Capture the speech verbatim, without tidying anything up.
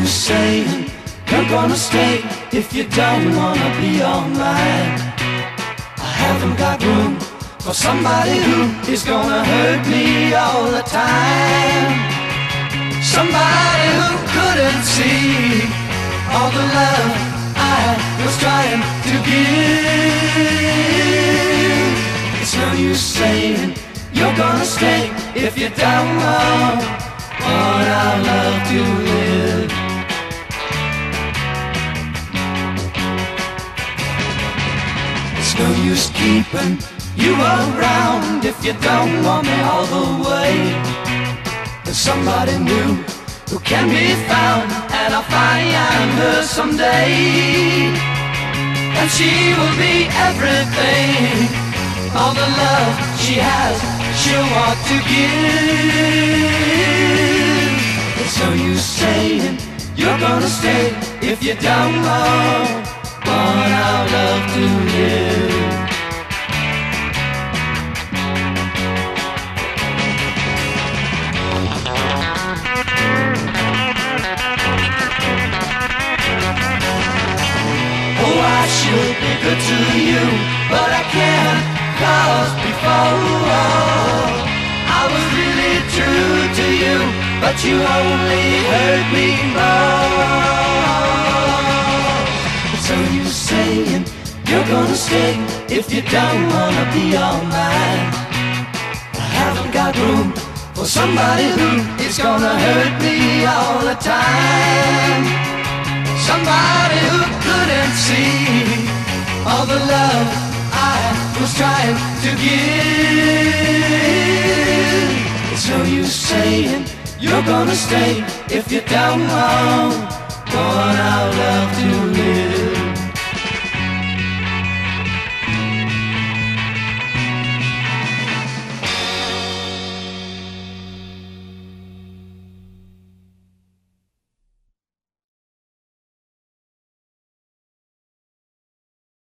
use saying you're gonna stay if you don't wanna be all mine. I haven't got room for somebody who is gonna hurt me all the time. Somebody who couldn't see all the love I was trying to give. It's no use saying you're gonna stay if you don't know what I love to live. It's no use keeping you around if you don't want me all the way. There's somebody new who can be found, and I'll find her someday. And she will be everything, all the love she has, she'll want to give. It's no use saying you're gonna stay if you don't know what I love to live. Oh, I should be good to you, but I can't, 'cause before I was really true to you, but you only hurt me more. So you saying you're gonna stay if you don't wanna be all mine. I haven't got room for somebody who is gonna hurt me all the time. Somebody who couldn't see all the love I was trying to give. It's no use saying you're gonna stay if you don't know what I love to live.